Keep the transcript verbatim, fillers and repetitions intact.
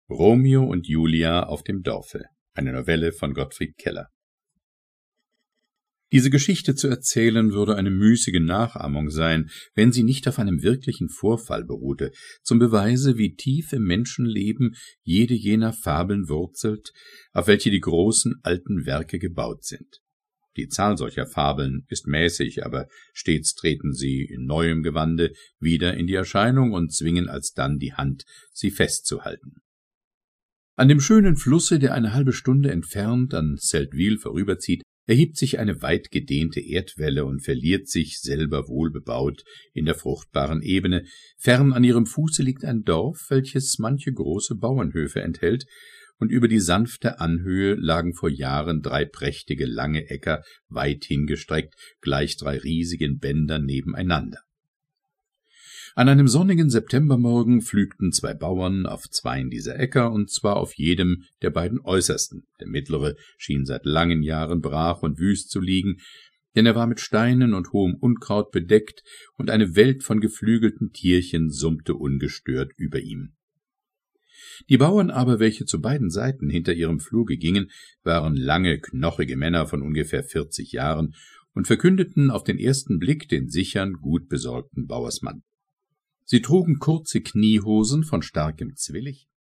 Romeo und Julia auf dem Dorfe, eine Novelle von Gottfried Keller. Diese Geschichte zu erzählen, würde eine müßige Nachahmung sein, wenn sie nicht auf einem wirklichen Vorfall beruhte, zum Beweise, wie tief im Menschenleben jede jener Fabeln wurzelt, auf welche die großen alten Werke gebaut sind. Die Zahl solcher Fabeln ist mäßig, aber stets treten sie in neuem Gewande wieder in die Erscheinung und zwingen alsdann die Hand, sie festzuhalten. An dem schönen Flusse, der eine halbe Stunde entfernt an Seldwyl vorüberzieht, erhebt sich eine weit gedehnte Erdwelle und verliert sich, selber wohlbebaut, in der fruchtbaren Ebene. Fern an ihrem Fuße liegt ein Dorf, welches manche große Bauernhöfe enthält, und über die sanfte Anhöhe lagen vor Jahren drei prächtige lange Äcker, weit hingestreckt, gleich drei riesigen Bändern nebeneinander. An einem sonnigen Septembermorgen pflügten zwei Bauern auf zweien dieser Äcker, und zwar auf jedem der beiden äußersten. Der mittlere schien seit langen Jahren brach und wüst zu liegen, denn er war mit Steinen und hohem Unkraut bedeckt, und eine Welt von geflügelten Tierchen summte ungestört über ihm. Die Bauern aber, welche zu beiden Seiten hinter ihrem Pfluge gingen, waren lange, knochige Männer von ungefähr vierzig Jahren und verkündeten auf den ersten Blick den sichern, gut besorgten Bauersmann. Sie trugen kurze Kniehosen von starkem Zwillich,